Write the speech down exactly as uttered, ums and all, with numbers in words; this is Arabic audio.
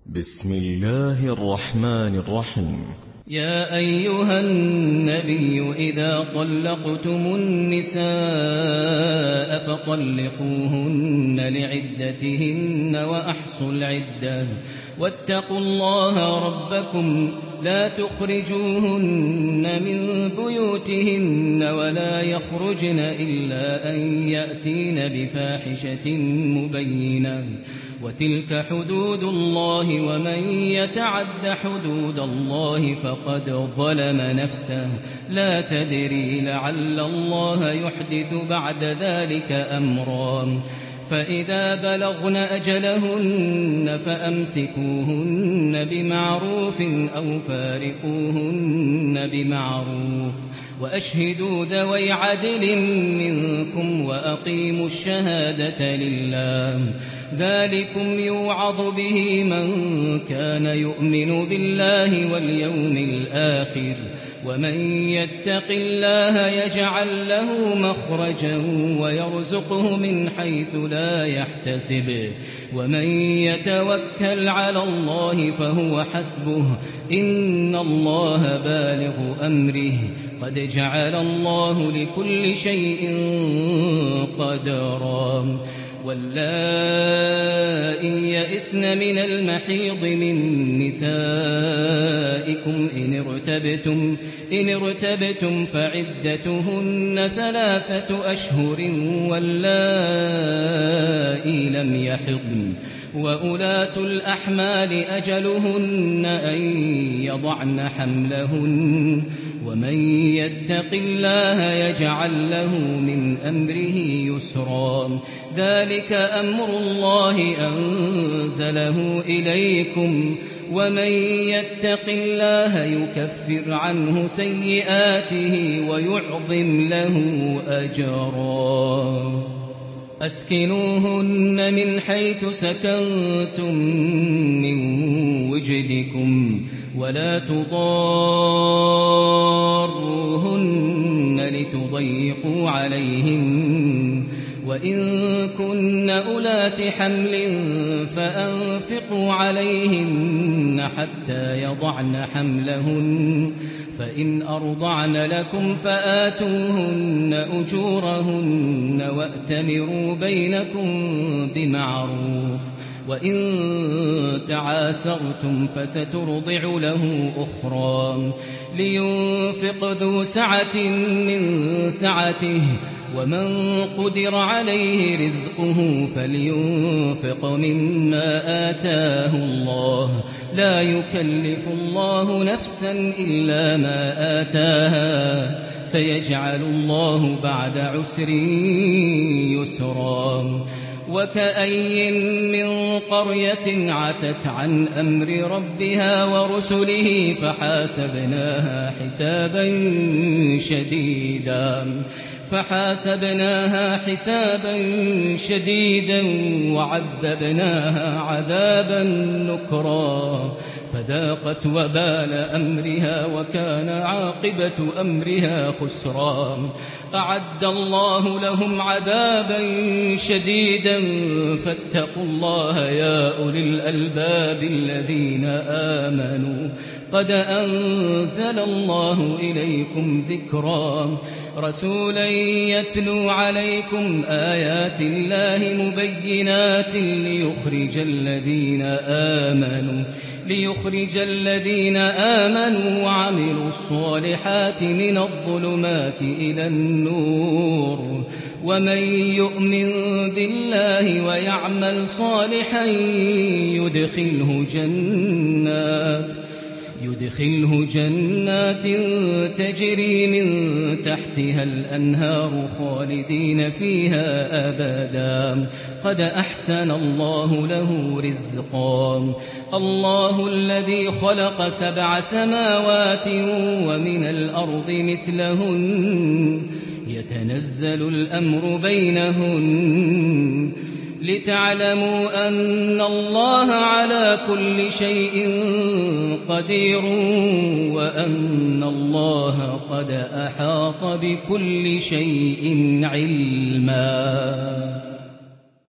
بسم الله الرحمن الرحيم. يا أيها النبي إذا طلقتم النساء فطلقوهن لعدتهن وأحصوا العدة واتقوا الله ربكم لا تخرجوهن من بيوتهن ولا يخرجن إلا أن يأتين بفاحشة مبينة وتلك حدود الله ومن يتعد حدود الله فقد ظلم نفسه لا تدري لعل الله يحدث بعد ذلك أمرا فإذا بلغن أجلهن فأمسكوهن بمعروف أو فارقوهن بمعروف وأشهدوا ذوي عدل منكم وأقيموا الشهادة لله ذلكم يوعظ به من كان يؤمن بالله واليوم الآخر ومن يتق الله يجعل له مخرجا ويرزقه من حيث لا يحتسب ومن يتوكل على الله فهو حسبه إن الله بالغ أمره قد جعل الله لكل شيء قدرا واللائي يئسن من المحيض من نسائكم إن ارتبتم, إن ارتبتم فعدتهن ثلاثة أشهر واللائي لم يحضن وأولاة الأحمال أجلهن أن يضعن حملهن ومن يتق الله يجعل له من أمره يسرا ذلك أمر الله أنزله إليكم ومن يتق الله يكفر عنه سيئاته ويعظم له أجرا أسكنوهن من حيث سكنتم من وجدكم ولا تضاروهن لتضيقوا عليهن وإن كن أولات حمل فأنفقوا عليهن حتى يضعن حملهن فإن أرضعن لكم فآتوهن أجورهن وأتمروا بينكم بمعروف وإن تعاسرتم فسترضع له أخرى لينفق ذو سعة من سعته ومن قدر عليه رزقه فلينفق مما آتاه الله لا يكلف الله نفسا إلا ما آتاها سيجعل الله بعد عسر يسرا وكأي من قرية عتت عن أمر ربها ورسله فحاسبناها حسابا شديدا فحاسبناها حسابا شديدا وعذبناها عذابا نكرا فذاقت وبال أمرها وكان عاقبة أمرها خسرا أعد الله لهم عذابا شديدا فاتقوا الله يا أولي الألباب الذين آمنوا قد أنزل الله إليكم ذكرا رسولا يتلو عليكم آيات الله مبينات ليخرج الذين آمنوا ليخرج الذين آمنوا وعملوا الصالحات من الظلمات إلى النور ومن يؤمن بالله ويعمل صالحا يدخله جنات يدخله جنات تجري من تحتها الأنهار خالدين فيها أبدا قد أحسن الله له رزقا الله الذي خلق سبع سماوات ومن الأرض مثلهن يتنزل الأمر بينهن لتعلموا أن الله على كل شيء قدير وأن الله قد أحاط بكل شيء علما.